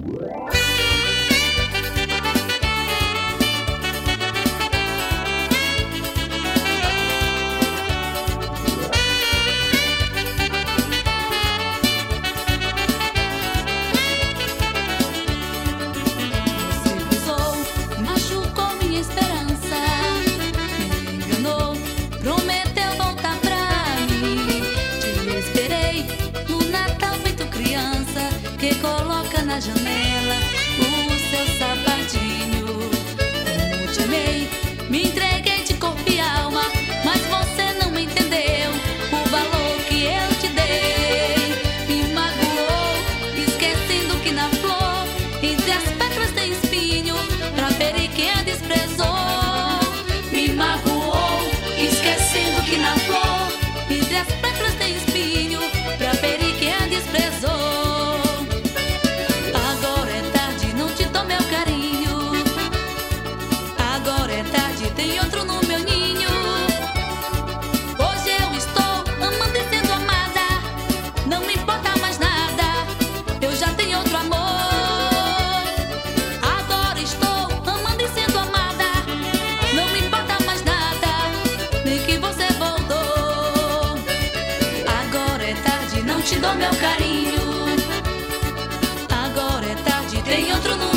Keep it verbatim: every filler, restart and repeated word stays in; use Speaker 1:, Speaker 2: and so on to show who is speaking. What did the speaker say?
Speaker 1: Que coloca na janela o seu sapatinho. Como te amei, me entreguei de corpo e alma, mas você não entendeu o valor que eu te dei. Me magoou, esquecendo que na flor, entre as pétalas tem espinho, pra ferir quem a desprezou. Me magoou, esquecendo que na flor, entre as pétalas tem espinho, pra ferir quem a desprezou. Tem outro no meu ninho. Hoje eu estou amando e sendo amada. Não me importa mais nada, eu já tenho outro amor. Agora estou amando e sendo amada. Não me importa mais nada, nem que você voltou. Agora é tarde, não te dou meu carinho. Agora é tarde, tem outro no